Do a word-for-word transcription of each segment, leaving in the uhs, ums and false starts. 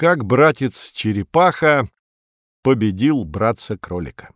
Как братец-черепаха победил братца-кролика.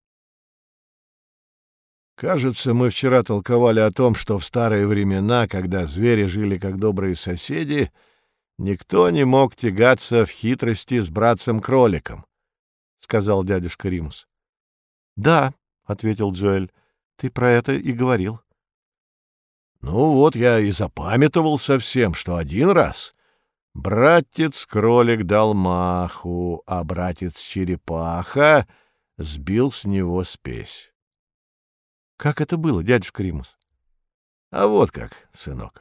Кажется, мы вчера толковали о том, что в старые времена, когда звери жили как добрые соседи, никто не мог тягаться в хитрости с братцем-кроликом, — сказал дядюшка Римус. — Да, — ответил Джоэль, — ты про это и говорил. — Ну вот я и запамятовал совсем, что один раз братец-кролик дал маху, а братец-черепаха сбил с него спесь. — Как это было, дядюшка Римус? — А вот как, сынок.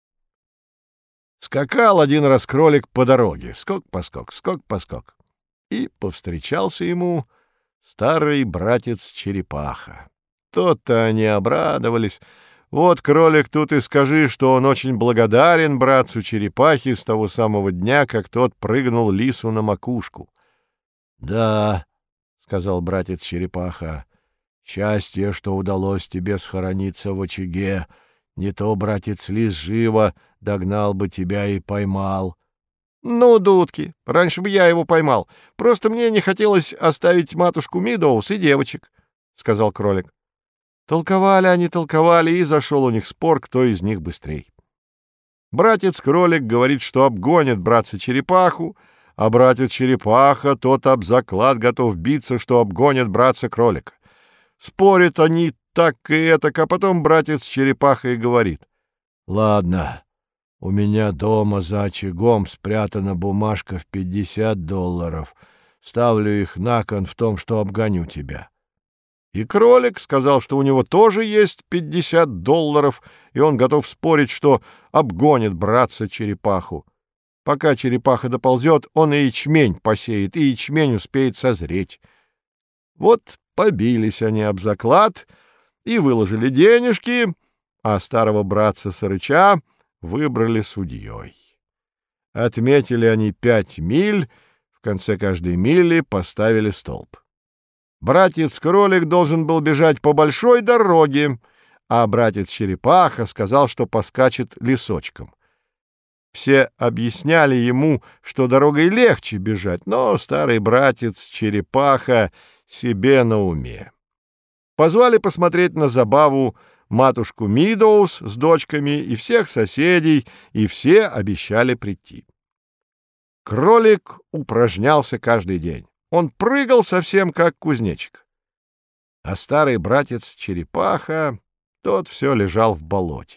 Скакал один раз кролик по дороге, скок-поскок, скок-поскок, и повстречался ему старый братец-черепаха. То-то они обрадовались. Вот кролик тут и скажи, что он очень благодарен братцу-черепахе с того самого дня, как тот прыгнул лису на макушку. — Да, — сказал братец-черепаха, — счастье, что удалось тебе схорониться в очаге. Не то братец-лис живо догнал бы тебя и поймал. — Ну, дудки, раньше бы я его поймал. Просто мне не хотелось оставить матушку Мидоус и девочек, — сказал кролик. Толковали они, толковали, и зашел у них спор, кто из них быстрей. Братец-кролик говорит, что обгонит братца-черепаху, а братец-черепаха тот об заклад готов биться, что обгонит братца-кролика. Спорят они так и этак, а потом братец-черепаха и говорит: «Ладно, у меня дома за очагом спрятана бумажка в пятьдесят долларов. Ставлю их на кон в том, что обгоню тебя». И кролик сказал, что у него тоже есть пятьдесят долларов, и он готов спорить, что обгонит братца-черепаху. Пока черепаха доползет, он и ячмень посеет, и ячмень успеет созреть. Вот побились они об заклад и выложили денежки, а старого братца-сарыча выбрали судьей. Отметили они пять миль, в конце каждой мили поставили столб. Братец-кролик должен был бежать по большой дороге, а братец-черепаха сказал, что поскачет лесочком. Все объясняли ему, что дорогой легче бежать, но старый братец-черепаха себе на уме. Позвали посмотреть на забаву матушку Мидоус с дочками и всех соседей, и все обещали прийти. Кролик упражнялся каждый день. Он прыгал совсем как кузнечик. А старый братец-черепаха, тот все лежал в болоте.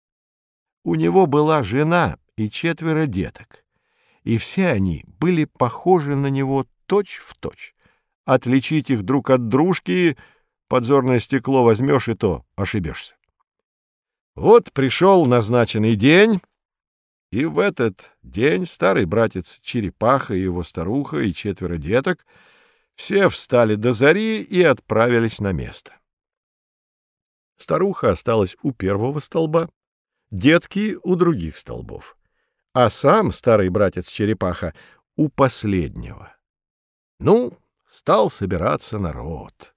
У него была жена и четверо деток, и все они были похожи на него точь-в-точь. Отличить их друг от дружки подзорное стекло возьмешь, и то ошибешься. Вот пришел назначенный день, и в этот день старый братец-черепаха и его старуха и четверо деток все встали до зари и отправились на место. Старуха осталась у первого столба, детки — у других столбов, а сам старый братец-черепаха — у последнего. Ну, стал собираться народ.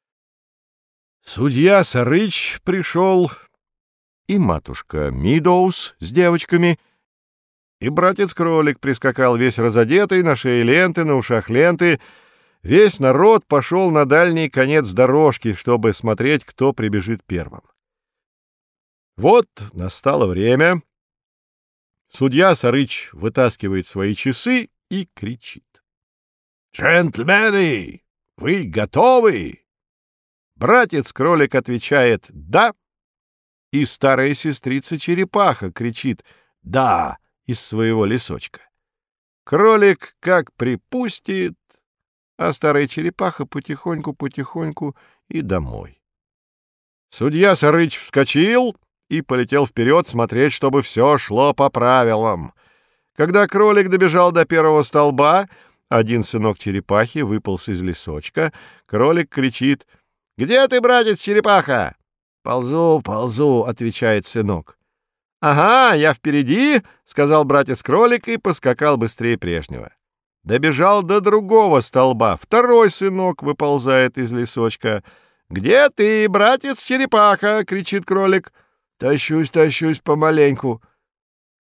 Судья Сарыч пришел, и матушка Мидоус с девочками, и братец-кролик прискакал весь разодетый, на шее ленты, на ушах ленты. Весь народ пошел на дальний конец дорожки, чтобы смотреть, кто прибежит первым. Вот настало время. Судья Сарыч вытаскивает свои часы и кричит: «Джентльмены, вы готовы?» Братец-кролик отвечает «да», и старая сестрица-черепаха кричит «да» из своего лесочка. Кролик как припустит, а старая черепаха потихоньку-потихоньку и домой. Судья Сарыч вскочил и полетел вперед смотреть, чтобы все шло по правилам. Когда кролик добежал до первого столба, один сынок черепахи выполз из лесочка. Кролик кричит: «Где ты, братец-черепаха?» «Ползу, ползу», — отвечает сынок. «Ага, я впереди», — сказал братец-кролик и поскакал быстрее прежнего. Добежал до другого столба. Второй сынок выползает из лесочка. «Где ты, братец-черепаха?» — кричит кролик. «Тащусь, тащусь помаленьку».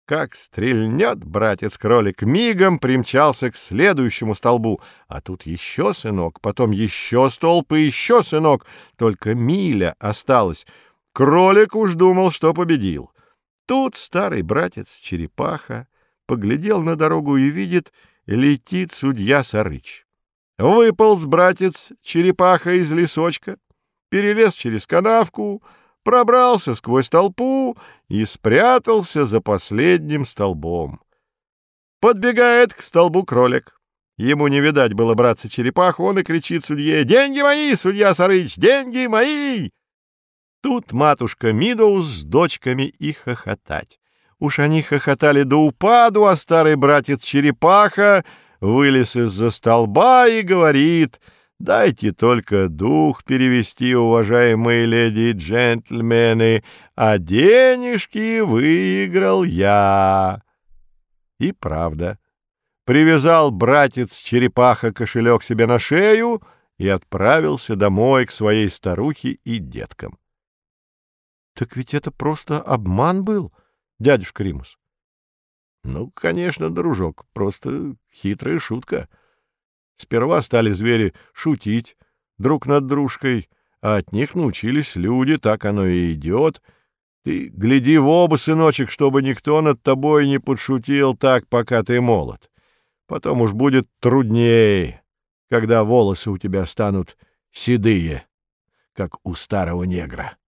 Как стрельнет братец-кролик, мигом примчался к следующему столбу. А тут еще сынок, потом еще столб и еще сынок. Только миля осталась. Кролик уж думал, что победил. Тут старый братец-черепаха поглядел на дорогу и видит, летит судья Сарыч. Выполз братец-черепаха из лесочка, перелез через канавку, пробрался сквозь толпу и спрятался за последним столбом. Подбегает к столбу кролик. Ему не видать было братца-черепаху, он и кричит судье: «Деньги мои, судья Сарыч, деньги мои!» Тут матушка Мидоуз с дочками и хохотать. Уж они хохотали до упаду, а старый братец-черепаха вылез из-за столба и говорит: «Дайте только дух перевести, уважаемые леди и джентльмены, а денежки выиграл я». И правда, привязал братец-черепаха кошелек себе на шею и отправился домой к своей старухе и деткам. — Так ведь это просто обман был, дядюшка Римус. — Ну, конечно, дружок, просто хитрая шутка. Сперва стали звери шутить друг над дружкой, а от них научились люди, так оно и идет. Ты гляди в оба, сыночек, чтобы никто над тобой не подшутил так, пока ты молод. Потом уж будет труднее, когда волосы у тебя станут седые, как у старого негра.